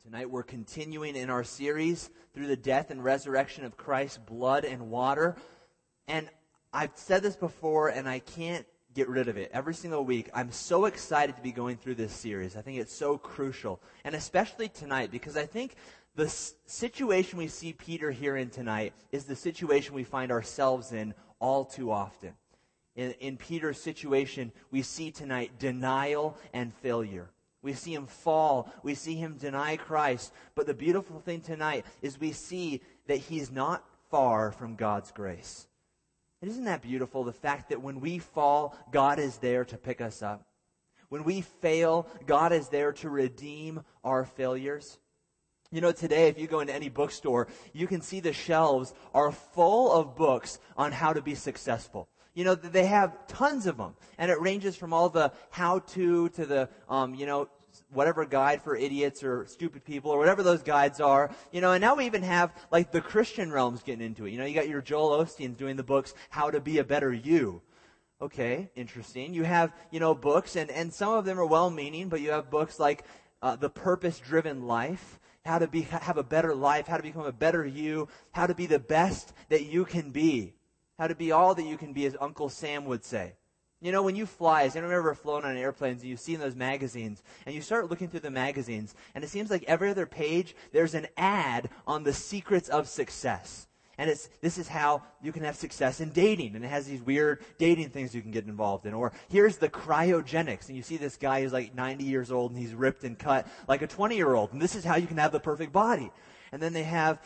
Tonight we're continuing in our series through the death and resurrection of Christ, blood and water. And I've said this before and I can't get rid of it. Every single week, I'm so excited to be going through this series. I think it's so crucial. And especially tonight, because I think the situation we see Peter here in tonight is the situation we find ourselves in all too often. In Peter's situation, we see tonight denial and failure. We see him fall. We see him deny Christ. But the beautiful thing tonight is we see that he's not far from God's grace. And isn't that beautiful? The fact that when we fall, God is there to pick us up. When we fail, God is there to redeem our failures. You know, today, if you go into any bookstore, you can see the shelves are full of books on how to be successful. You know, they have tons of them. And it ranges from all the how-to to the, whatever guide for idiots or stupid people or whatever those guides are. You know, and now we even have, like, the Christian realms getting into it. You know, you got your Joel Osteen doing the books, How to Be a Better You. Okay, interesting. You have, books, and some of them are well-meaning, but you have books like The Purpose-Driven Life, How to have a better life, how to become a better you, how to be the best that you can be. How to be all that you can be, as Uncle Sam would say. You know, when you fly, has anyone ever flown on airplanes and you've seen those magazines, and you start looking through the magazines, and it seems like every other page, there's an ad on the secrets of success. And this is how you can have success in dating. And it has these weird dating things you can get involved in. Or here's the cryogenics. And you see this guy who's like 90 years old and he's ripped and cut like a 20-year-old. And this is how you can have the perfect body. And then they have,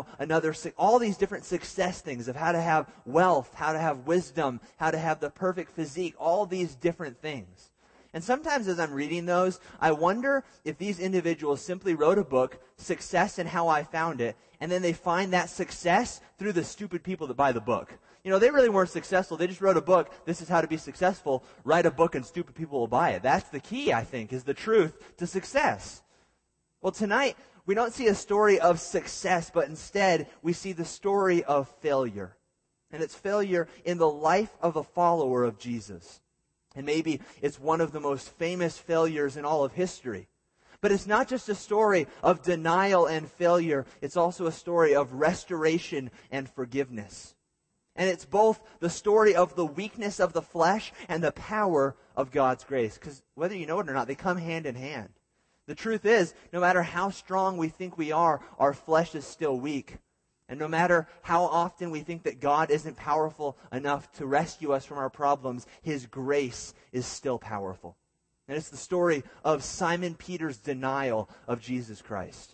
all these different success things of how to have wealth, how to have wisdom, how to have the perfect physique, all these different things. And sometimes as I'm reading those, I wonder if these individuals simply wrote a book, Success and How I Found It, and then they find that success through the stupid people that buy the book. You know, they really weren't successful. They just wrote a book, this is how to be successful. Write a book and stupid people will buy it. That's the key, I think, is the truth to success. Well, tonight, we don't see a story of success, but instead we see the story of failure. And it's failure in the life of a follower of Jesus. And maybe it's one of the most famous failures in all of history. But it's not just a story of denial and failure. It's also a story of restoration and forgiveness. And it's both the story of the weakness of the flesh and the power of God's grace. Because whether you know it or not, they come hand in hand. The truth is, no matter how strong we think we are, our flesh is still weak. And no matter how often we think that God isn't powerful enough to rescue us from our problems, His grace is still powerful. And it's the story of Simon Peter's denial of Jesus Christ.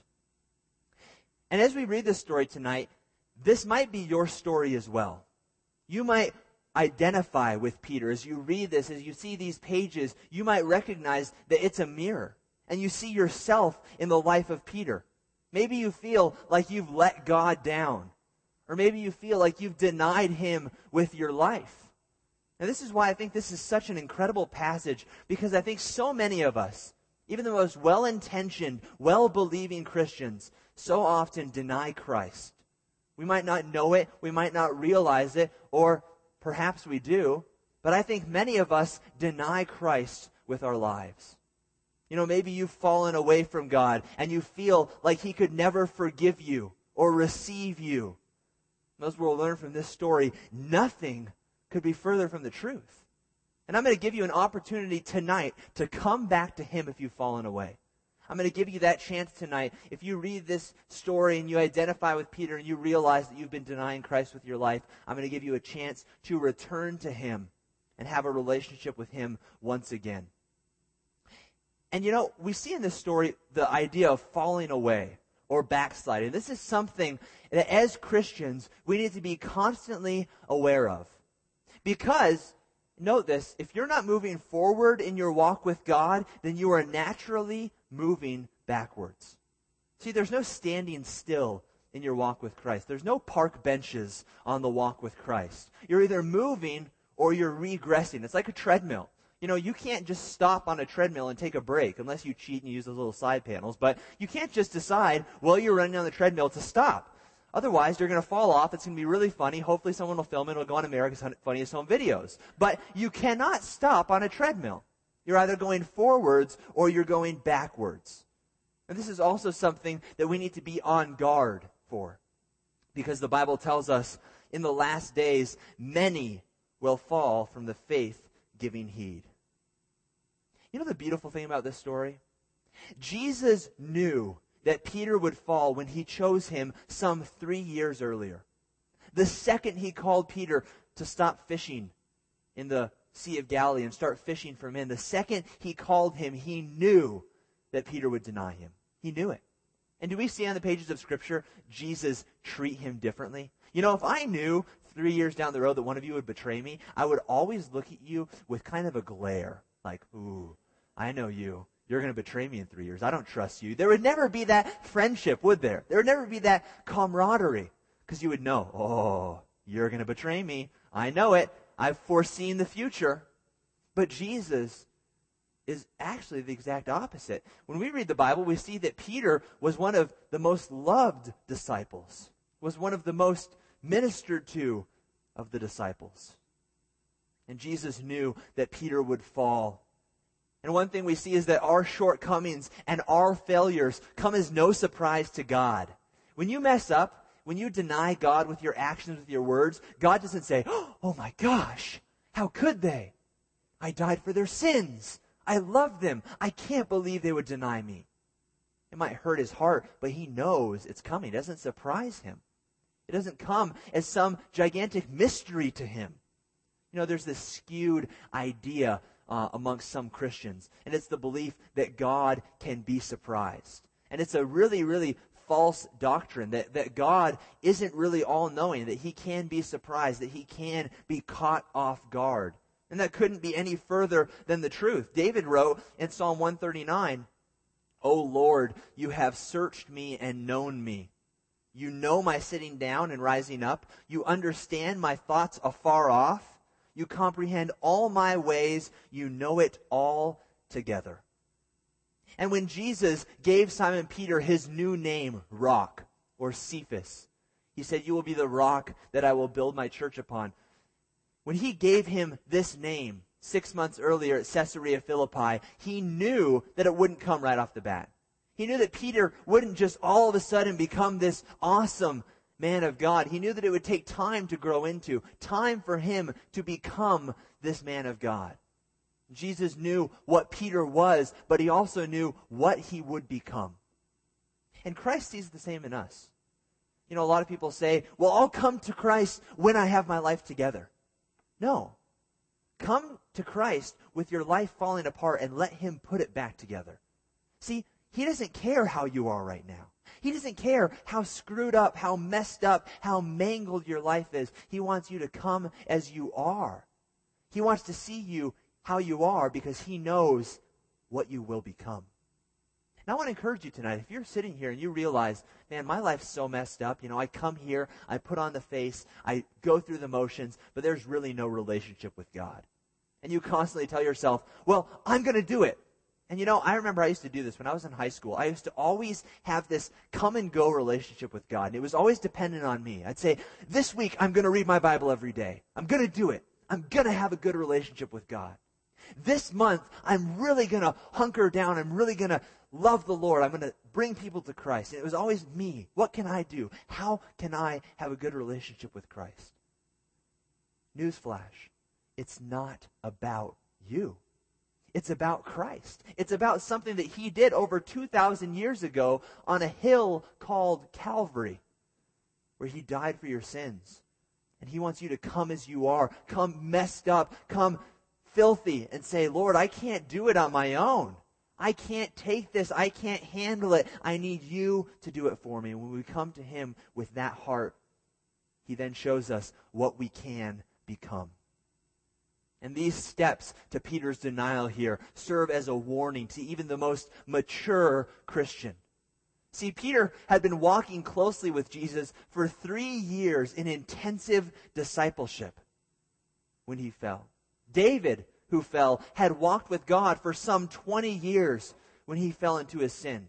And as we read this story tonight, this might be your story as well. You might identify with Peter. As you read this, as you see these pages, you might recognize that it's a mirror. And you see yourself in the life of Peter. Maybe you feel like you've let God down. Or maybe you feel like you've denied Him with your life. And this is why I think this is such an incredible passage, because I think so many of us, even the most well-intentioned, well-believing Christians, so often deny Christ. We might not know it, we might not realize it, or perhaps we do, but I think many of us deny Christ with our lives. You know, maybe you've fallen away from God and you feel like He could never forgive you or receive you. As we'll learn from this story, nothing could be further from the truth. And I'm going to give you an opportunity tonight to come back to Him if you've fallen away. I'm going to give you that chance tonight. If you read this story and you identify with Peter and you realize that you've been denying Christ with your life, I'm going to give you a chance to return to Him and have a relationship with Him once again. And you know, we see in this story the idea of falling away or backsliding. This is something that as Christians we need to be constantly aware of. Because, note this, if you're not moving forward in your walk with God, then you are naturally moving backwards. See, there's no standing still in your walk with Christ. There's no park benches on the walk with Christ. You're either moving or you're regressing. It's like a treadmill. You know, you can't just stop on a treadmill and take a break unless you cheat and use those little side panels. But you can't just decide while you're running on the treadmill to stop. Otherwise, you're going to fall off. It's going to be really funny. Hopefully someone will film it. It'll go on America's Funniest Home Videos. But you cannot stop on a treadmill. You're either going forwards or you're going backwards. And this is also something that we need to be on guard for. Because the Bible tells us in the last days, many will fall from the faith, giving heed. You know the beautiful thing about this story? Jesus knew that Peter would fall when he chose him some 3 years earlier. The second he called Peter to stop fishing in the Sea of Galilee and start fishing for men, the second he called him, he knew that Peter would deny him. He knew it. And do we see on the pages of Scripture Jesus treat him differently? You know, if I knew 3 years down the road that one of you would betray me, I would always look at you with kind of a glare. Like, ooh, I know you. You're going to betray me in 3 years. I don't trust you. There would never be that friendship, would there? There would never be that camaraderie. Because you would know, oh, you're going to betray me. I know it. I've foreseen the future. But Jesus is actually the exact opposite. When we read the Bible, we see that Peter was one of the most loved disciples, was one of the most ministered to of the disciples. And Jesus knew that Peter would fall. And one thing we see is that our shortcomings and our failures come as no surprise to God. When you mess up, when you deny God with your actions, with your words, God doesn't say, oh my gosh, how could they? I died for their sins. I love them. I can't believe they would deny me. It might hurt his heart, but he knows it's coming. It doesn't surprise him. It doesn't come as some gigantic mystery to him. You know, there's this skewed idea amongst some Christians, and it's the belief that God can be surprised. And it's a really, really false doctrine that God isn't really all-knowing, that he can be surprised, that he can be caught off guard. And that couldn't be any further than the truth. David wrote in Psalm 139, O Lord, you have searched me and known me. You know my sitting down and rising up. You understand my thoughts afar off. You comprehend all my ways. You know it all together. And when Jesus gave Simon Peter his new name, Rock, or Cephas, he said, you will be the rock that I will build my church upon. When he gave him this name 6 months earlier at Caesarea Philippi, he knew that it wouldn't come right off the bat. He knew that Peter wouldn't just all of a sudden become this awesome man of God. He knew that it would take time to grow into, time for him to become this man of God. Jesus knew what Peter was, but he also knew what he would become. And Christ sees the same in us. You know, a lot of people say, well, I'll come to Christ when I have my life together. No. Come to Christ with your life falling apart and let him put it back together. See, he doesn't care how you are right now. He doesn't care how screwed up, how messed up, how mangled your life is. He wants you to come as you are. He wants to see you how you are because he knows what you will become. And I want to encourage you tonight, if you're sitting here and you realize, man, my life's so messed up, you know, I come here, I put on the face, I go through the motions, but there's really no relationship with God. And you constantly tell yourself, well, I'm going to do it. And you know, I remember I used to do this when I was in high school. I used to always have this come and go relationship with God. And it was always dependent on me. I'd say, this week I'm going to read my Bible every day. I'm going to do it. I'm going to have a good relationship with God. This month, I'm really going to hunker down. I'm really going to love the Lord. I'm going to bring people to Christ. And it was always me. What can I do? How can I have a good relationship with Christ? Newsflash. It's not about you. It's about Christ. It's about something that he did over 2,000 years ago on a hill called Calvary, where he died for your sins. And he wants you to come as you are, come messed up, come filthy, and say, Lord, I can't do it on my own. I can't take this. I can't handle it. I need you to do it for me. And when we come to him with that heart, he then shows us what we can become. And these steps to Peter's denial here serve as a warning to even the most mature Christian. See, Peter had been walking closely with Jesus for 3 years in intensive discipleship when he fell. David, who fell, had walked with God for some 20 years when he fell into his sin.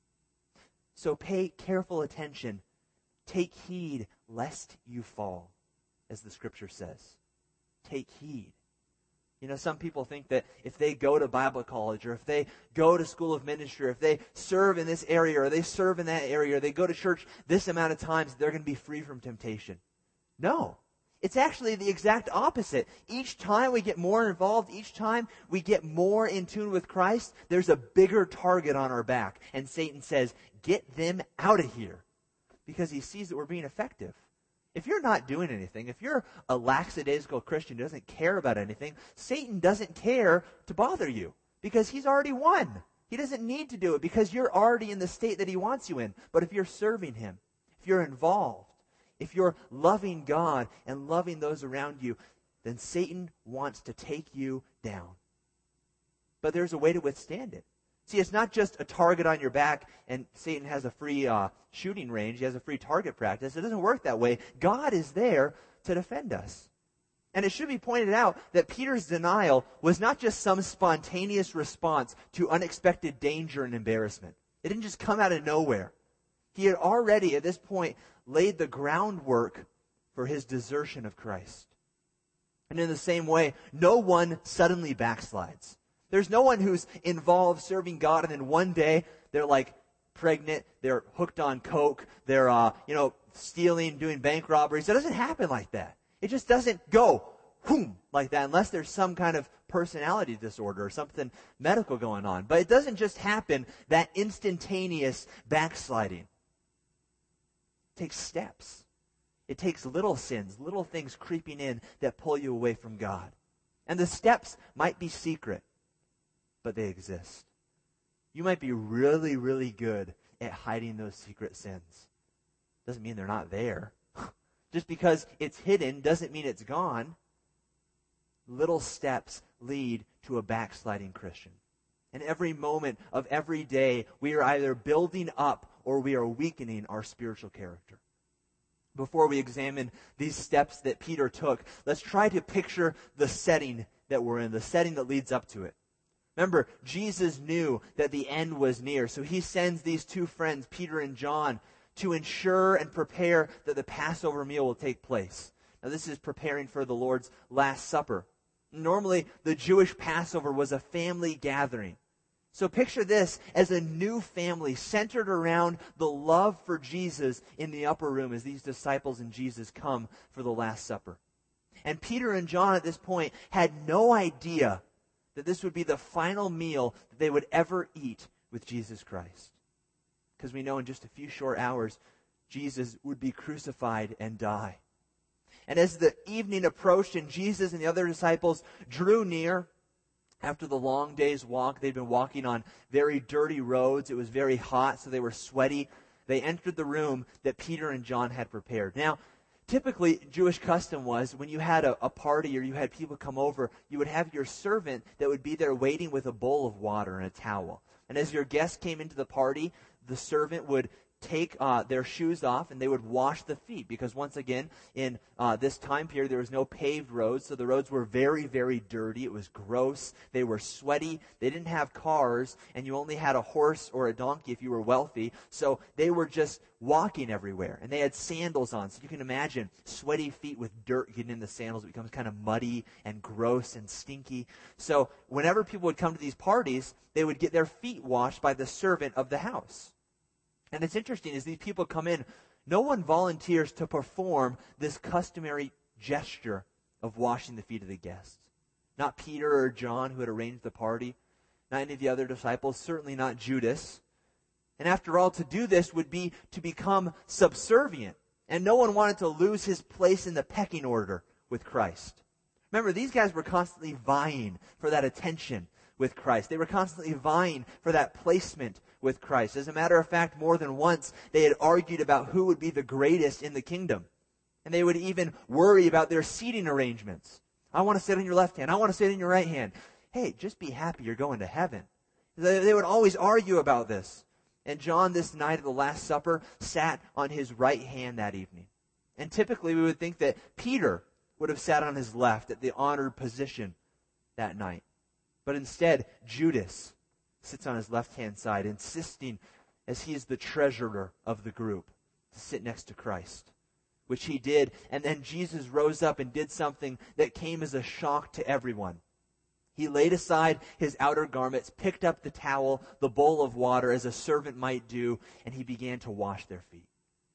So pay careful attention. Take heed lest you fall, as the scripture says. Take heed. You know, some people think that if they go to Bible college or if they go to school of ministry or if they serve in this area or they serve in that area or they go to church this amount of times, they're going to be free from temptation. No. It's actually the exact opposite. Each time we get more involved, each time we get more in tune with Christ, there's a bigger target on our back. And Satan says, get them out of here. Because he sees that we're being effective. If you're not doing anything, if you're a lackadaisical Christian who doesn't care about anything, Satan doesn't care to bother you because he's already won. He doesn't need to do it because you're already in the state that he wants you in. But if you're serving him, if you're involved, if you're loving God and loving those around you, then Satan wants to take you down. But there's a way to withstand it. See, it's not just a target on your back and Satan has a free shooting range. He has a free target practice. It doesn't work that way. God is there to defend us. And it should be pointed out that Peter's denial was not just some spontaneous response to unexpected danger and embarrassment. It didn't just come out of nowhere. He had already, at this point, laid the groundwork for his desertion of Christ. And in the same way, no one suddenly backslides. There's no one who's involved serving God and then one day they're like pregnant, they're hooked on coke, they're stealing, doing bank robberies. It doesn't happen like that. It just doesn't go whoom like that unless there's some kind of personality disorder or something medical going on. But it doesn't just happen, that instantaneous backsliding. It takes steps. It takes little sins, little things creeping in that pull you away from God. And the steps might be secret, but they exist. You might be really, really good at hiding those secret sins. Doesn't mean they're not there. Just because it's hidden doesn't mean it's gone. Little steps lead to a backsliding Christian. And every moment of every day, we are either building up or we are weakening our spiritual character. Before we examine these steps that Peter took, let's try to picture the setting that we're in, the setting that leads up to it. Remember, Jesus knew that the end was near, so he sends these two friends, Peter and John, to ensure and prepare that the Passover meal will take place. Now, this is preparing for the Lord's Last Supper. Normally, the Jewish Passover was a family gathering. So picture this as a new family centered around the love for Jesus in the upper room as these disciples and Jesus come for the Last Supper. And Peter and John at this point had no idea that this would be the final meal that they would ever eat with Jesus Christ. Because we know in just a few short hours, Jesus would be crucified and die. And as the evening approached and Jesus and the other disciples drew near, after the long day's walk, they'd been walking on very dirty roads. It was very hot, so they were sweaty. They entered the room that Peter and John had prepared. Now, typically, Jewish custom was when you had a party or you had people come over, you would have your servant that would be there waiting with a bowl of water and a towel. And as your guests came into the party, the servant would take their shoes off and they would wash the feet because once again in this time period there was no paved roads, so the roads were very, very dirty. It was gross. They were sweaty. They didn't have cars, and you only had a horse or a donkey if you were wealthy, so they were just walking everywhere, and they had sandals on, so you can imagine sweaty feet with dirt getting in the sandals. It becomes kind of muddy and gross and stinky. So whenever people would come to these parties, they would get their feet washed by the servant of the house. And it's interesting, as these people come in, no one volunteers to perform this customary gesture of washing the feet of the guests. Not Peter or John, who had arranged the party. Not any of the other disciples. Certainly not Judas. And after all, to do this would be to become subservient. And no one wanted to lose his place in the pecking order with Christ. Remember, these guys were constantly vying for that attention with Christ. They were constantly vying for that placement with Christ. As a matter of fact, more than once, they had argued about who would be the greatest in the kingdom. And they would even worry about their seating arrangements. I want to sit on your left hand. I want to sit on your right hand. Hey, just be happy you're going to heaven. They would always argue about this. And John, this night of the Last Supper, sat on his right hand that evening. And typically we would think that Peter would have sat on his left at the honored position that night. But instead, Judas sits on his left-hand side, insisting, as he is the treasurer of the group, to sit next to Christ, which he did. And then Jesus rose up and did something that came as a shock to everyone. He laid aside his outer garments, picked up the towel, the bowl of water, as a servant might do, and he began to wash their feet.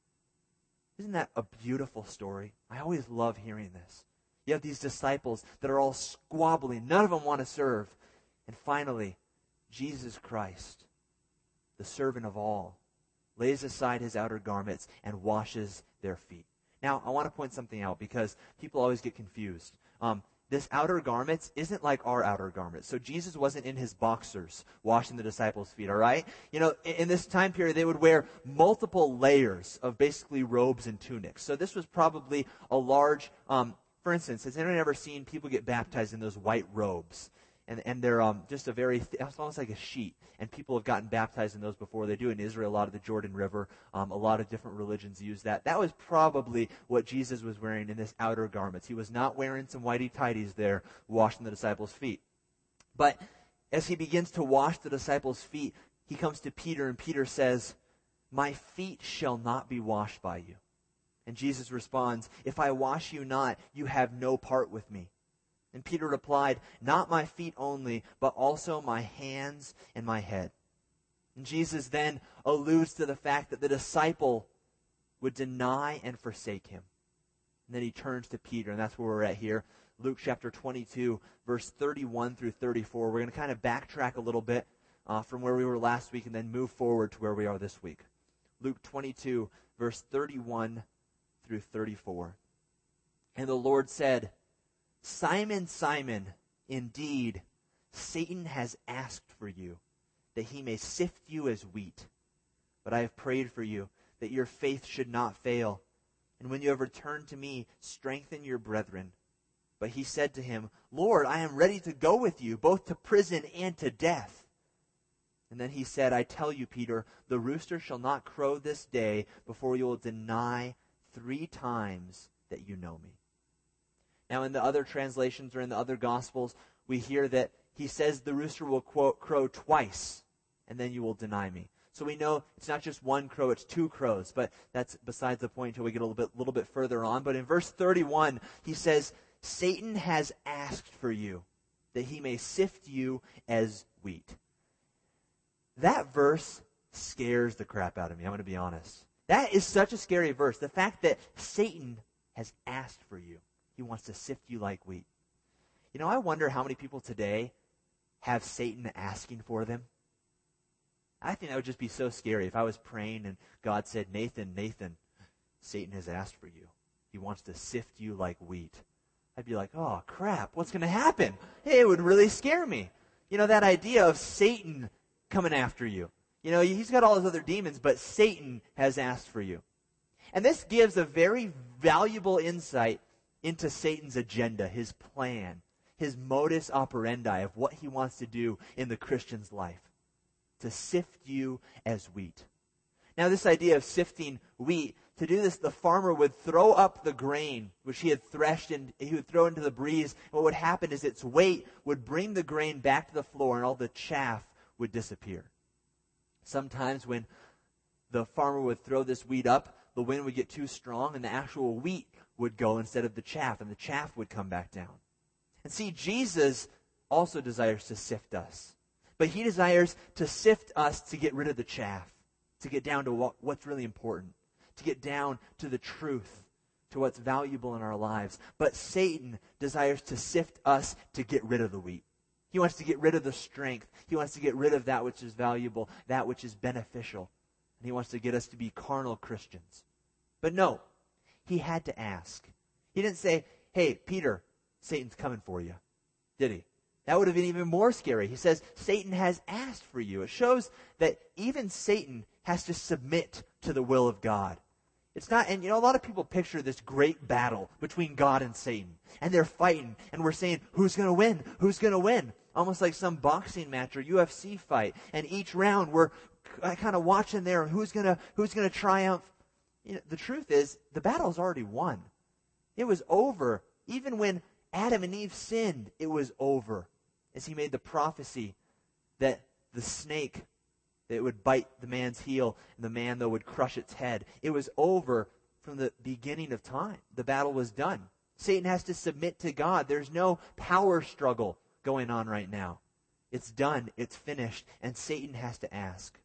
Isn't that a beautiful story? I always love hearing this. You have these disciples that are all squabbling. None of them want to serve. And finally, Jesus Christ, the servant of all, lays aside his outer garments and washes their feet. Now, I want to point something out because people always get confused. This outer garments isn't like our outer garments. So Jesus wasn't in his boxers washing the disciples' feet, all right? You know, in this time period, they would wear multiple layers of basically robes and tunics. So this was probably a large, for instance, has anyone ever seen people get baptized in those white robes? And they're just a very, it's almost like a sheet. And people have gotten baptized in those before. They do in Israel, a lot of the Jordan River. A lot of different religions use that. That was probably what Jesus was wearing in this outer garments. He was not wearing some whitey-tighties there, washing the disciples' feet. But as he begins to wash the disciples' feet, he comes to Peter, and Peter says, "My feet shall not be washed by you." And Jesus responds, "If I wash you not, you have no part with me." And Peter replied, "Not my feet only, but also my hands and my head." And Jesus then alludes to the fact that the disciple would deny and forsake him. And then he turns to Peter, and that's where we're at here. Luke chapter 22, verse 31 through 34. We're going to kind of backtrack a little bit from where we were last week and then move forward to where we are this week. Luke 22, verse 31 through 34. And the Lord said, "Simon, Simon, indeed, Satan has asked for you, that he may sift you as wheat. But I have prayed for you, that your faith should not fail. And when you have returned to me, strengthen your brethren." But he said to him, "Lord, I am ready to go with you, both to prison and to death." And then he said, "I tell you, Peter, the rooster shall not crow this day before you will deny 3 times that you know me." Now, in the other translations or in the other Gospels, we hear that he says the rooster will, quote, crow twice, and then you will deny me. So we know it's not just one crow, it's 2 crows, but that's besides the point until we get a little bit further on. But in verse 31, he says, "Satan has asked for you, that he may sift you as wheat." That verse scares the crap out of me, I'm going to be honest. That is such a scary verse. The fact that Satan has asked for you. He wants to sift you like wheat. You know, I wonder how many people today have Satan asking for them. I think that would just be so scary if I was praying and God said, Nathan, Satan has asked for you. He wants to sift you like wheat. I'd be like, oh, crap, what's going to happen? Hey, it would really scare me. You know, that idea of Satan coming after you. You know, he's got all his other demons, but Satan has asked for you. And this gives a very valuable insight into Satan's agenda, his plan, his modus operandi of what he wants to do in the Christian's life. To sift you as wheat. Now, this idea of sifting wheat, to do this, the farmer would throw up the grain, which he had threshed, and he would throw into the breeze. What would happen is its weight would bring the grain back to the floor, and all the chaff would disappear. Sometimes when the farmer would throw this wheat up, the wind would get too strong, and the actual wheat would go instead of the chaff, and the chaff would come back down. And see, Jesus also desires to sift us. But he desires to sift us to get rid of the chaff, to get down to what's really important, to get down to the truth, to what's valuable in our lives. But Satan desires to sift us to get rid of the wheat. He wants to get rid of the strength. He wants to get rid of that which is valuable, that which is beneficial. And he wants to get us to be carnal Christians. But no, he had to ask. He didn't say, "Hey, Peter, Satan's coming for you," did he? That would have been even more scary. He says, Satan has asked for you. It shows that even Satan has to submit to the will of God. It's not, and you know, a lot of people picture this great battle between God and Satan. And they're fighting, and we're saying, who's going to win? Who's going to win? Almost like some boxing match or UFC fight. And each round, we're kind of watching there, who's going to triumph. You know, the truth is, the battle's already won. It was over. Even when Adam and Eve sinned, it was over. As he made the prophecy that the snake, that it would bite the man's heel, and the man, though, would crush its head. It was over from the beginning of time. The battle was done. Satan has to submit to God. There's no power struggle going on right now. It's done. It's finished. And Satan has to ask.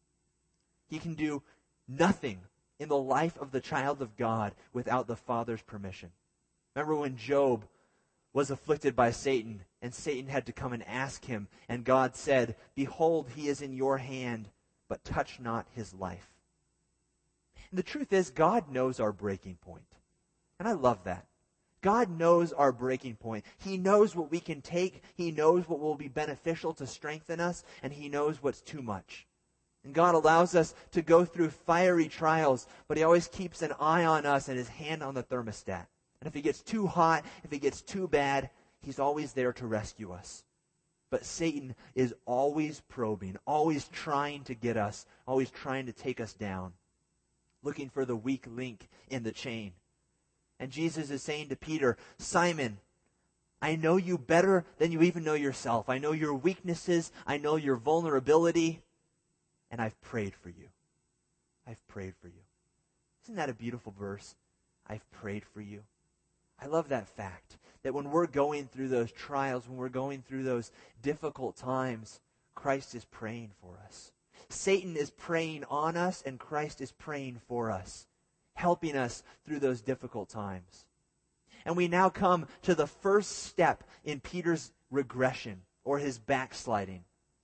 He can do nothing in the life of the child of God without the Father's permission. Remember when Job was afflicted by Satan, and Satan had to come and ask him, and God said, "Behold, he is in your hand, but touch not his life." And the truth is, God knows our breaking point. And I love that. God knows our breaking point. He knows what we can take. He knows what will be beneficial to strengthen us, and He knows what's too much. And God allows us to go through fiery trials, but He always keeps an eye on us and His hand on the thermostat. And if it gets too hot, if it gets too bad, He's always there to rescue us. But Satan is always probing, always trying to get us, always trying to take us down, looking for the weak link in the chain. And Jesus is saying to Peter, "Simon, I know you better than you even know yourself. I know your weaknesses. I know your vulnerability. And I've prayed for you. I've prayed for you." Isn't that a beautiful verse? I've prayed for you. I love that fact, that when we're going through those trials, when we're going through those difficult times, Christ is praying for us. Satan is praying on us, and Christ is praying for us, helping us through those difficult times. And we now come to the first step in Peter's regression, or his backsliding.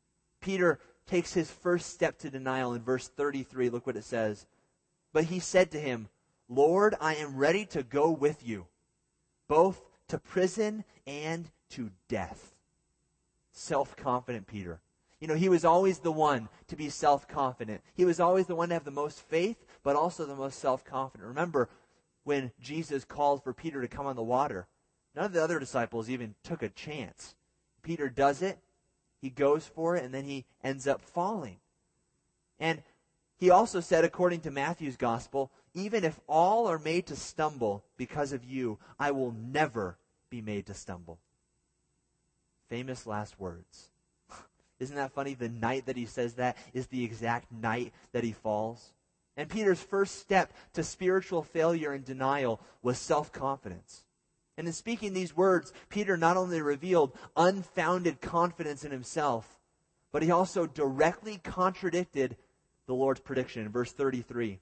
Peter takes his first step to denial in verse 33. Look what it says. "But he said to him, 'Lord, I am ready to go with you, both to prison and to death.'" Self-confident Peter. You know, he was always the one to be self-confident. He was always the one to have the most faith, but also the most self-confident. Remember when Jesus called for Peter to come on the water, none of the other disciples even took a chance. Peter does it, he goes for it, and then he ends up falling. And he also said, according to Matthew's gospel, "Even if all are made to stumble because of you, I will never be made to stumble." Famous last words. Isn't that funny? The night that he says that is the exact night that he falls. And Peter's first step to spiritual failure and denial was self-confidence. And in speaking these words, Peter not only revealed unfounded confidence in himself, but he also directly contradicted the Lord's prediction in verse 33.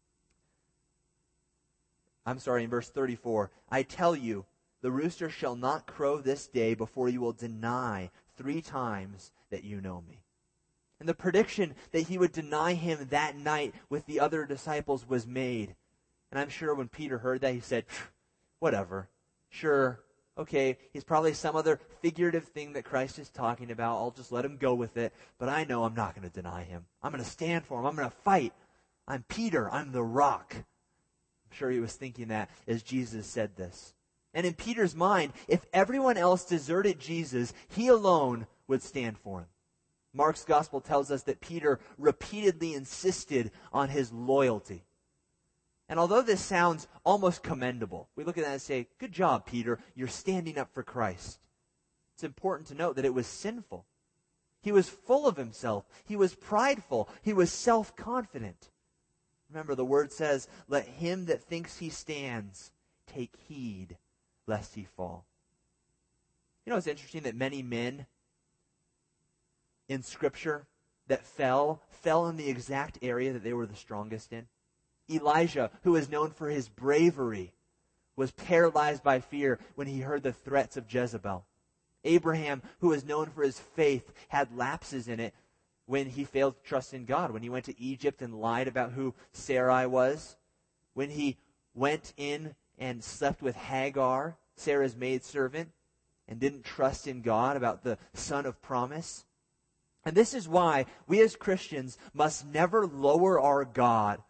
In verse 34. "I tell you, the rooster shall not crow this day before you will deny 3 times that you know me." And the prediction that he would deny him that night with the other disciples was made. And I'm sure when Peter heard that, he said, "Whatever. Sure, okay, he's probably some other figurative thing that Christ is talking about. I'll just let him go with it. But I know I'm not going to deny him. I'm going to stand for him. I'm going to fight. I'm Peter. I'm the rock." I'm sure he was thinking that as Jesus said this. And in Peter's mind, if everyone else deserted Jesus, he alone would stand for him. Mark's gospel tells us that Peter repeatedly insisted on his loyalty. And although this sounds almost commendable, we look at that and say, "Good job, Peter, you're standing up for Christ." It's important to note that it was sinful. He was full of himself. He was prideful. He was self-confident. Remember, the word says, "Let him that thinks he stands take heed lest he fall." You know, it's interesting that many men in Scripture that fell in the exact area that they were the strongest in. Elijah, who is known for his bravery, was paralyzed by fear when he heard the threats of Jezebel. Abraham, who is known for his faith, had lapses in it when he failed to trust in God, when he went to Egypt and lied about who Sarai was, when he went in and slept with Hagar, Sarah's maidservant, and didn't trust in God about the son of promise. And this is why we as Christians must never lower our guard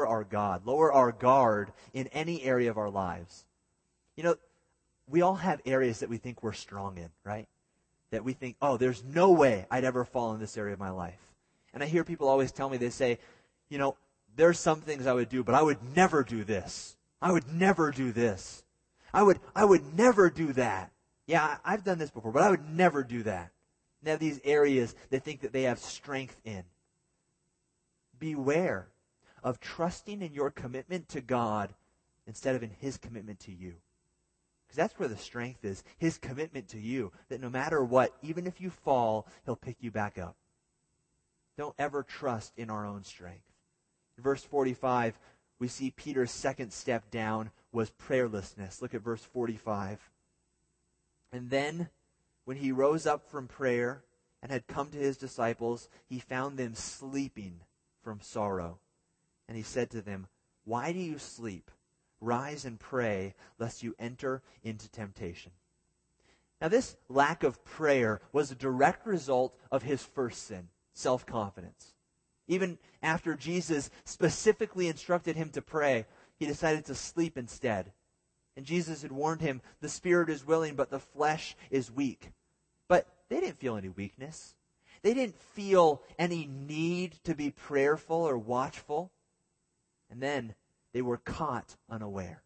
in any area of our lives. You know, we all have areas that we think we're strong in, right? That we think, "Oh, there's no way I'd ever fall in this area of my life." And I hear people always tell me, they say, "You know, there's some things I would do, but I would never do this. I would never do this. I would never do that. Yeah, I've done this before, but I would never do that." And they have these areas they think that they have strength in. Beware of trusting in your commitment to God instead of in His commitment to you. Because that's where the strength is. His commitment to you, that no matter what, even if you fall, he'll pick you back up. Don't ever trust in our own strength. In verse 45, we see Peter's second step down was prayerlessness. Look at verse 45. And then, when he rose up from prayer and had come to his disciples, he found them sleeping from sorrow. And he said to them, "Why do you sleep? Rise and pray, lest you enter into temptation." Now, this lack of prayer was a direct result of his first sin, self-confidence. Even after Jesus specifically instructed him to pray, he decided to sleep instead. And Jesus had warned him, the spirit is willing, but the flesh is weak. But they didn't feel any weakness. They didn't feel any need to be prayerful or watchful. And then they were caught unaware.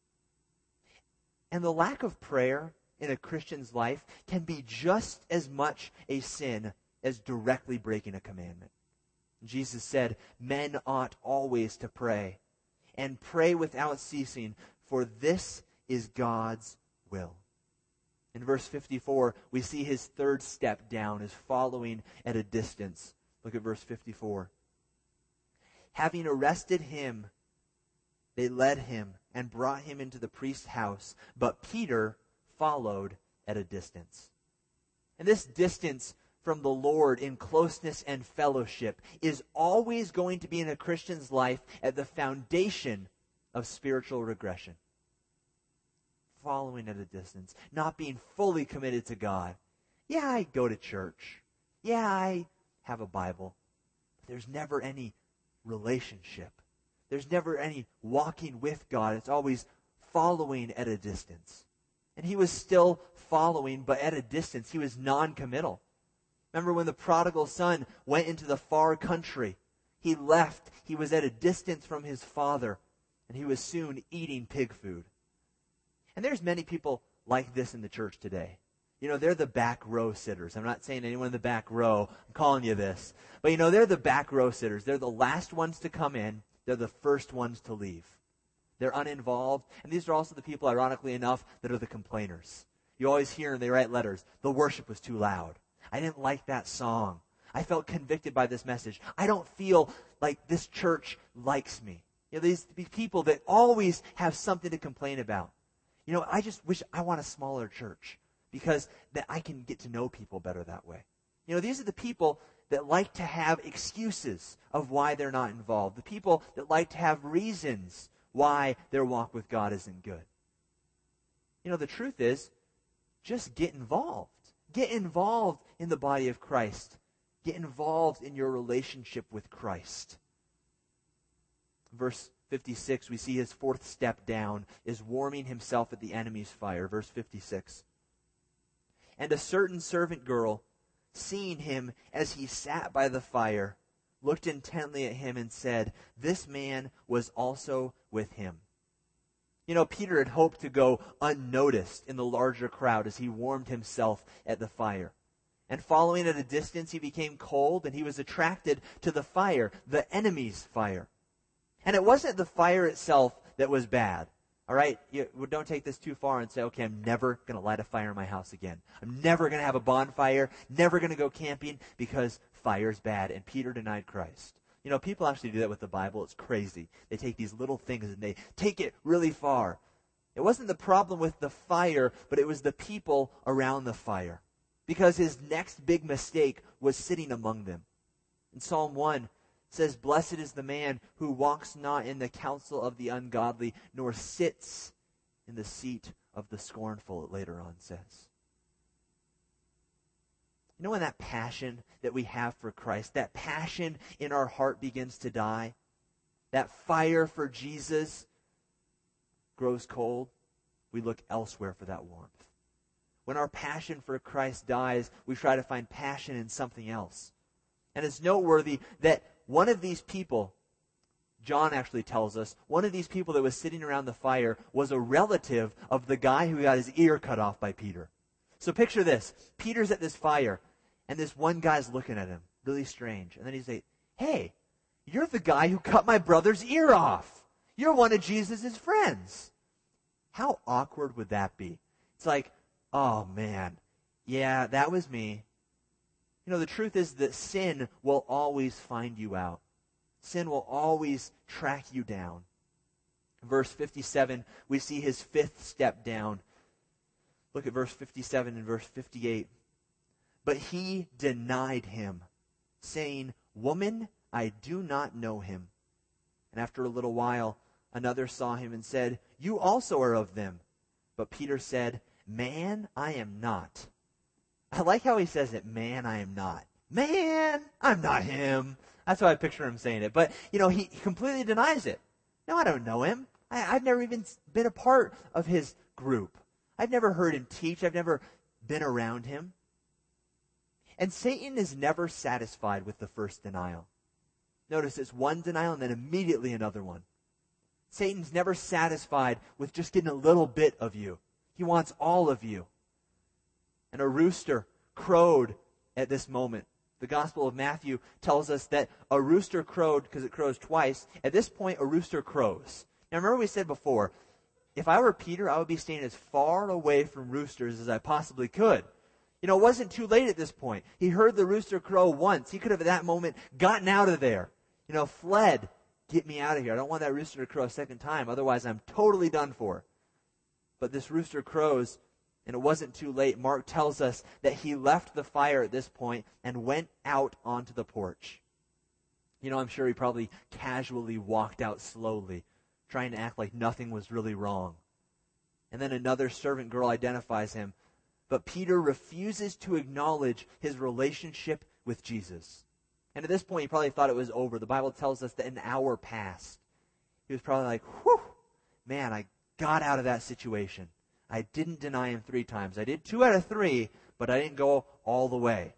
And the lack of prayer in a Christian's life can be just as much a sin as directly breaking a commandment. Jesus said, "Men ought always to pray, and pray without ceasing, for this is God's will." In verse 54, we see his third step down is following at a distance. Look at verse 54. Having arrested him, they led him and brought him into the priest's house, but Peter followed at a distance. And this distance from the Lord in closeness and fellowship is always going to be in a Christian's life at the foundation of spiritual regression. Following at a distance, not being fully committed to God. Yeah, I go to church. Yeah, I have a Bible. But there's never any relationship. There's never any walking with God. It's always following at a distance. And he was still following, but at a distance. He was non-committal. Remember when the prodigal son went into the far country? He left. He was at a distance from his father, and he was soon eating pig food. And there's many people like this in the church today. You know, they're the back row sitters. I'm not saying anyone in the back row. I'm calling you this. But you know, they're the back row sitters. They're the last ones to come in. They're the first ones to leave. They're uninvolved. And these are also the people, ironically enough, that are the complainers. You always hear them, they write letters. The worship was too loud. I didn't like that song. I felt convicted by this message. I don't feel like this church likes me. You know, these people that always have something to complain about. You know, I just wish I want a smaller church because that I can get to know people better that way. You know, these are the people that like to have excuses of why they're not involved. The people that like to have reasons why their walk with God isn't good. You know, the truth is, just get involved. Get involved in the body of Christ. Get involved in your relationship with Christ. Verse 56, we see his fourth step down is warming himself at the enemy's fire. Verse 56. And a certain servant girl, seeing him as he sat by the fire, looked intently at him and said, "This man was also with him." You know, Peter had hoped to go unnoticed in the larger crowd as he warmed himself at the fire. And following at a distance, he became cold and he was attracted to the fire, the enemy's fire. And it wasn't the fire itself that was bad. All right? Don't take this too far and say, okay, I'm never going to light a fire in my house again. I'm never going to have a bonfire, never going to go camping because fire's bad. And Peter denied Christ. You know, people actually do that with the Bible. It's crazy. They take these little things and they take it really far. It wasn't the problem with the fire, but it was the people around the fire. Because his next big mistake was sitting among them. In Psalm 1, it says, "Blessed is the man who walks not in the counsel of the ungodly, nor sits in the seat of the scornful," it later on says. You know when that passion that we have for Christ, that passion in our heart begins to die? That fire for Jesus grows cold? We look elsewhere for that warmth. When our passion for Christ dies, we try to find passion in something else. And it's noteworthy that one of these people, John actually tells us, one of these people that was sitting around the fire was a relative of the guy who got his ear cut off by Peter. So picture this. Peter's at this fire, and this one guy's looking at him, really strange. And then he's like, "Hey, you're the guy who cut my brother's ear off. You're one of Jesus' friends." How awkward would that be? It's like, oh man, yeah, that was me. You know, the truth is that sin will always find you out. Sin will always track you down. Verse 57, we see his fifth step down. Look at verse 57 and verse 58. But he denied him, saying, Woman, I do not know him. And after a little while, another saw him and said, You also are of them. But Peter said, Man, I am not. I like how he says it, man, I am not. Man, I'm not him. That's how I picture him saying it. But, you know, he completely denies it. No, I don't know him. I've never even been a part of his group. I've never heard him teach. I've never been around him. And Satan is never satisfied with the first denial. Notice it's one denial and then immediately another one. Satan's never satisfied with just getting a little bit of you. He wants all of you. And a rooster crowed at this moment. The Gospel of Matthew tells us that a rooster crowed because it crows twice. At this point, a rooster crows. Now remember we said before, if I were Peter, I would be staying as far away from roosters as I possibly could. You know, it wasn't too late at this point. He heard the rooster crow once. He could have at that moment gotten out of there. You know, fled. Get me out of here. I don't want that rooster to crow a second time. Otherwise, I'm totally done for. But this rooster crows, and it wasn't too late. Mark tells us that he left the fire at this point and went out onto the porch. You know, I'm sure he probably casually walked out slowly, trying to act like nothing was really wrong. And then another servant girl identifies him. But Peter refuses to acknowledge his relationship with Jesus. And at this point, he probably thought it was over. The Bible tells us that an hour passed. He was probably like, whew, man, I got out of that situation. I didn't deny him 3 times. I did 2 out of 3, but I didn't go all the way.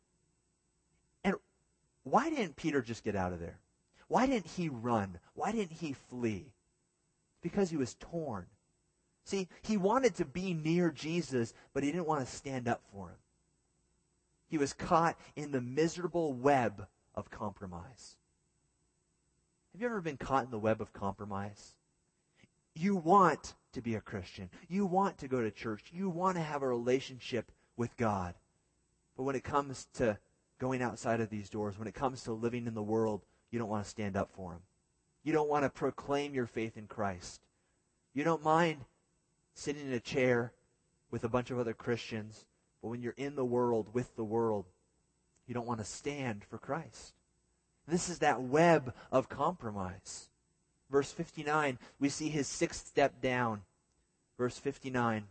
And why didn't Peter just get out of there? Why didn't he run? Why didn't he flee? Because he was torn. See, he wanted to be near Jesus, but he didn't want to stand up for him. He was caught in the miserable web of compromise. Have you ever been caught in the web of compromise? You want to be a Christian. You want to go to church. You want to have a relationship with God. But when it comes to going outside of these doors, when it comes to living in the world, you don't want to stand up for him. You don't want to proclaim your faith in Christ. You don't mind sitting in a chair with a bunch of other Christians, but when you're in the world, with the world, you don't want to stand for Christ. This is that web of compromise. Verse 59, we see his 6th step down. Verse 59.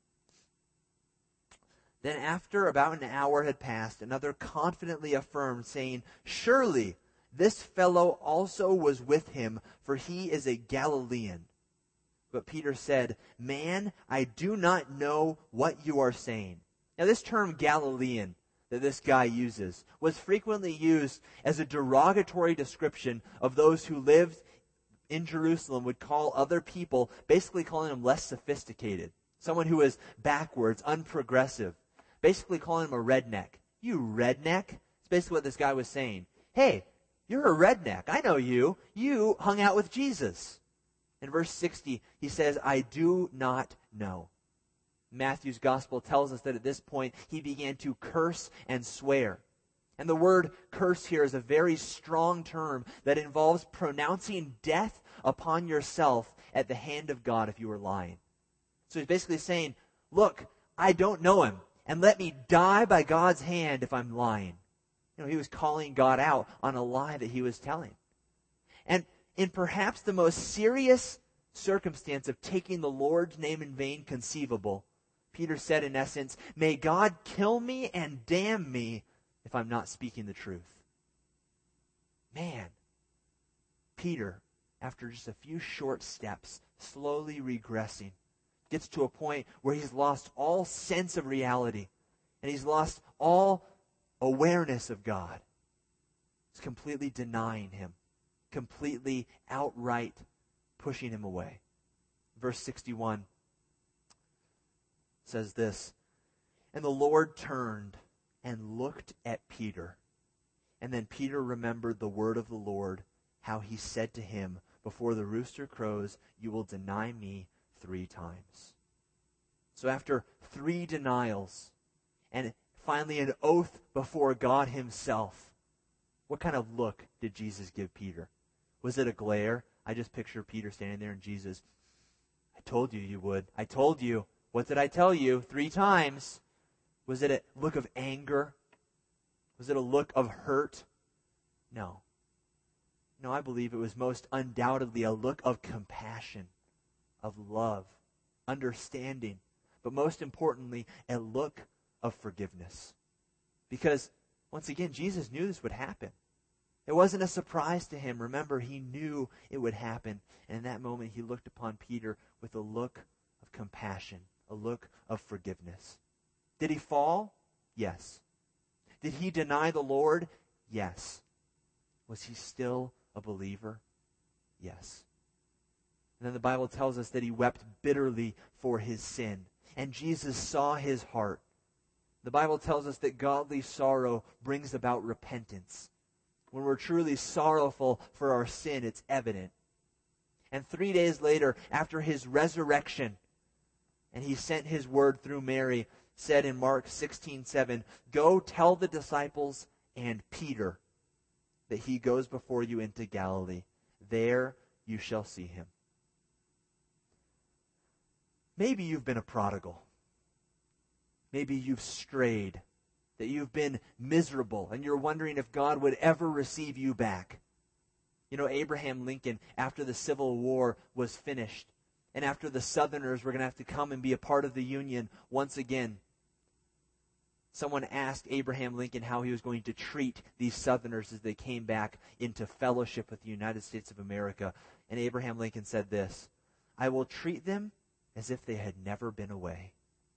Then after about an hour had passed, another confidently affirmed, saying, Surely this fellow also was with him, for he is a Galilean. But Peter said, Man, I do not know what you are saying. Now this term Galilean that this guy uses was frequently used as a derogatory description of those who lived in Jerusalem, would call other people, basically calling them less sophisticated. Someone who is backwards, unprogressive. Basically calling him a redneck. You redneck? It's basically what this guy was saying. Hey, you're a redneck. I know you. You hung out with Jesus. In verse 60, he says, I do not know. Matthew's gospel tells us that at this point, he began to curse and swear. And the word curse here is a very strong term that involves pronouncing death upon yourself at the hand of God if you were lying. So he's basically saying, look, I don't know him, and let me die by God's hand if I'm lying. You know, he was calling God out on a lie that he was telling. And in perhaps the most serious circumstance of taking the Lord's name in vain conceivable, Peter said in essence, may God kill me and damn me if I'm not speaking the truth. Man, Peter, after just a few short steps, slowly regressing, gets to a point where he's lost all sense of reality and he's lost all awareness of God. He's completely denying him, completely outright pushing him away. Verse 61 says this, And the Lord turned and looked at Peter. And then Peter remembered the word of the Lord, how he said to him, Before the rooster crows, you will deny me 3 times. So after 3 denials, and finally an oath before God himself, what kind of look did Jesus give Peter? Was it a glare? I just picture Peter standing there and Jesus, I told you you would. I told you. What did I tell you? 3 times. Was it a look of anger? Was it a look of hurt? No. No, I believe it was most undoubtedly a look of compassion, of love, understanding, but most importantly, a look of forgiveness. Because, once again, Jesus knew this would happen. It wasn't a surprise to him. Remember, he knew it would happen. And in that moment, he looked upon Peter with a look of compassion, a look of forgiveness. Did he fall? Yes. Did he deny the Lord? Yes. Was he still a believer? Yes. And then the Bible tells us that he wept bitterly for his sin. And Jesus saw his heart. The Bible tells us that godly sorrow brings about repentance. When we're truly sorrowful for our sin, it's evident. And 3 days later, after his resurrection, and he sent his word through Mary, said in Mark 16:7, "Go tell the disciples and Peter that he goes before you into Galilee. There you shall see him." Maybe you've been a prodigal. Maybe you've strayed, that you've been miserable, and you're wondering if God would ever receive you back. You know, Abraham Lincoln, after the Civil War was finished, and after the Southerners were going to have to come and be a part of the Union once again, someone asked Abraham Lincoln how he was going to treat these Southerners as they came back into fellowship with the United States of America. And Abraham Lincoln said this, "I will treat them as if they had never been away."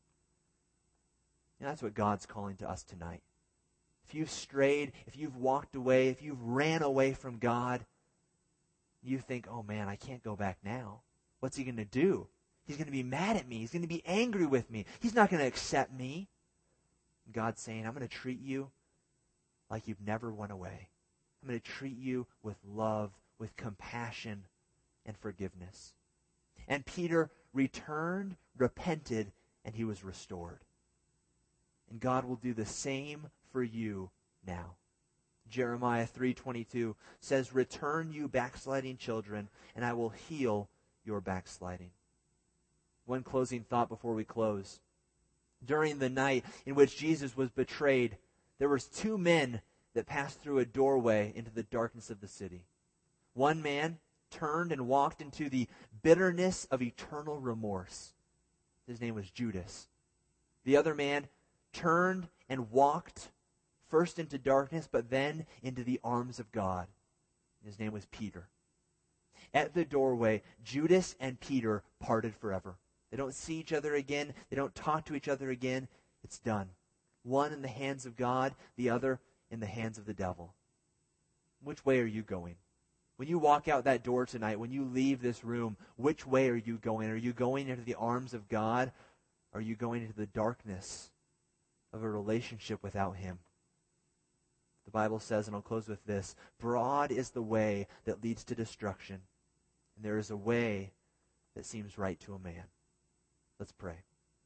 And that's what God's calling to us tonight. If you've strayed, if you've walked away, if you've ran away from God, you think, oh man, I can't go back now. What's he going to do? He's going to be mad at me. He's going to be angry with me. He's not going to accept me. And God's saying, I'm going to treat you like you've never went away. I'm going to treat you with love, with compassion, and forgiveness. And Peter returned, repented, and he was restored. And God will do the same for you now. Jeremiah 3:22 says, "Return, you backsliding children, and I will heal your backsliding." One closing thought before we close. During the night in which Jesus was betrayed, there was 2 men that passed through a doorway into the darkness of the city. One man turned and walked into the bitterness of eternal remorse. His name was Judas. The other man turned and walked first into darkness, but then into the arms of God. His name was Peter. At the doorway, Judas and Peter parted forever. They don't see each other again. They don't talk to each other again. It's done. One in the hands of God, the other in the hands of the devil. Which way are you going? When you walk out that door tonight, when you leave this room, which way are you going? Are you going into the arms of God? Or are you going into the darkness of a relationship without him? The Bible says, and I'll close with this, broad is the way that leads to destruction, and there is a way that seems right to a man. Let's pray.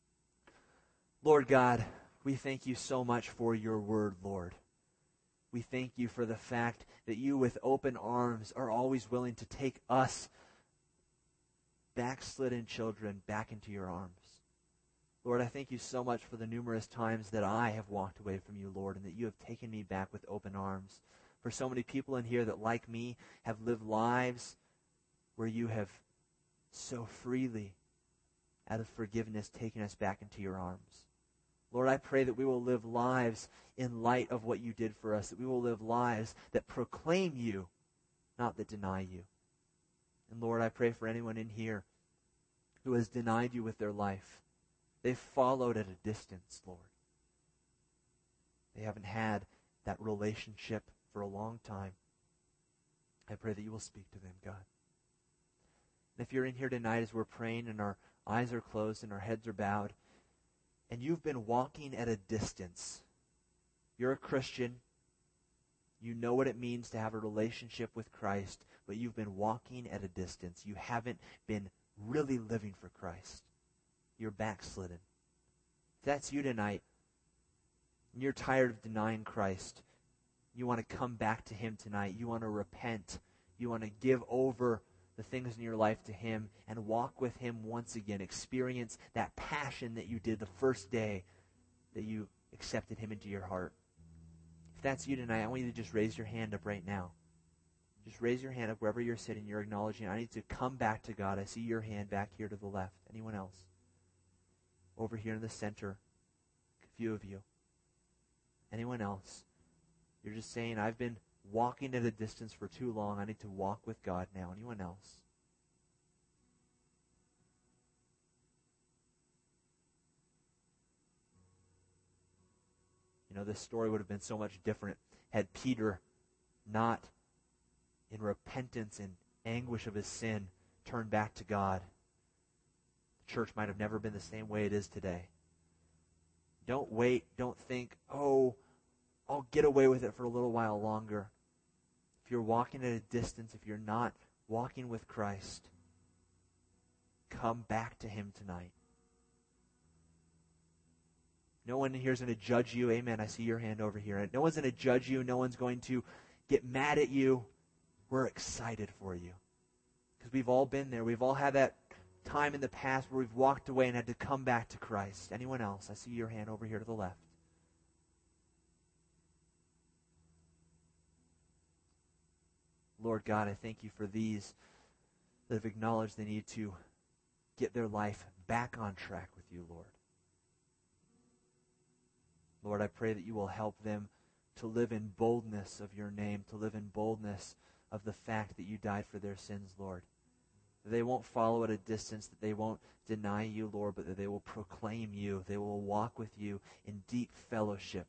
Lord God, we thank you so much for your word, Lord. We thank you for the fact that you with open arms are always willing to take us, backslidden children, back into your arms. Lord, I thank you so much for the numerous times that I have walked away from you, Lord, and that you have taken me back with open arms. For so many people in here that, like me, have lived lives where you have so freely, out of forgiveness, taken us back into your arms. Lord, I pray that we will live lives in light of what you did for us, that we will live lives that proclaim you, not that deny you. And Lord, I pray for anyone in here who has denied you with their life. They've followed at a distance, Lord. They haven't had that relationship for a long time. I pray that you will speak to them, God. And if you're in here tonight as we're praying and our eyes are closed and our heads are bowed, and you've been walking at a distance, you're a Christian, you know what it means to have a relationship with Christ, but you've been walking at a distance. You haven't been really living for Christ. You're backslidden. If that's you tonight, and you're tired of denying Christ, you want to come back to Him tonight. You want to repent. You want to give over the things in your life to Him and walk with Him once again. Experience that passion that you did the first day that you accepted Him into your heart. If that's you tonight, I want you to just raise your hand up right now. Just raise your hand up wherever you're sitting. You're acknowledging, I need to come back to God. I see your hand back here to the left. Anyone else? Over here in the center. A few of you. Anyone else? You're just saying, I've been walking at a distance for too long. I need to walk with God now. Anyone else? You know, this story would have been so much different had Peter not, in repentance and anguish of his sin, turned back to God. The church might have never been the same way it is today. Don't wait. Don't think, oh, I'll get away with it for a little while longer. If you're walking at a distance, if you're not walking with Christ, come back to Him tonight. No one here is going to judge you. Amen. I see your hand over here. No one's going to judge you. No one's going to get mad at you. We're excited for you. Because we've all been there. We've all had that time in the past where we've walked away and had to come back to Christ. Anyone else? I see your hand over here to the left. Lord God, I thank you for these that have acknowledged they need to get their life back on track with you, Lord. Lord, I pray that you will help them to live in boldness of your name, to live in boldness of the fact that you died for their sins, Lord. That they won't follow at a distance, that they won't deny you, Lord, but that they will proclaim you. They will walk with you in deep fellowship.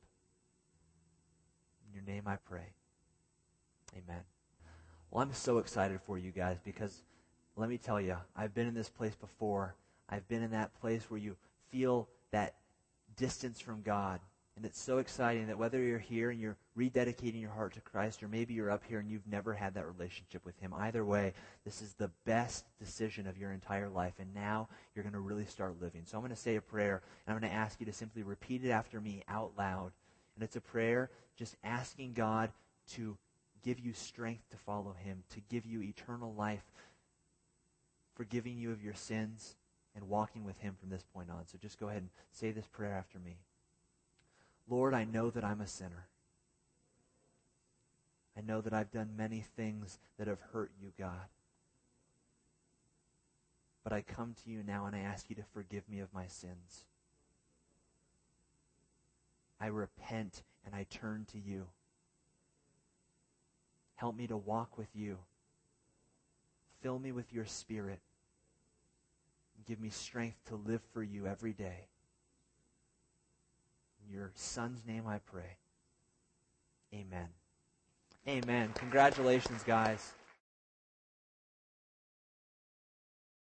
In your name I pray. Amen. Well, I'm so excited for you guys because, let me tell you, I've been in this place before. I've been in that place where you feel that distance from God. And it's so exciting that whether you're here and you're rededicating your heart to Christ, or maybe you're up here and you've never had that relationship with Him, either way, this is the best decision of your entire life. And now you're going to really start living. So I'm going to say a prayer, and I'm going to ask you to simply repeat it after me out loud. And it's a prayer just asking God to give you strength to follow Him, to give you eternal life, forgiving you of your sins, and walking with Him from this point on. So just go ahead and say this prayer after me. Lord, I know that I'm a sinner. I know that I've done many things that have hurt you, God. But I come to you now and I ask you to forgive me of my sins. I repent and I turn to you. Help me to walk with you. Fill me with your Spirit. Give me strength to live for you every day. In your Son's name I pray. Amen. Amen. Congratulations, guys.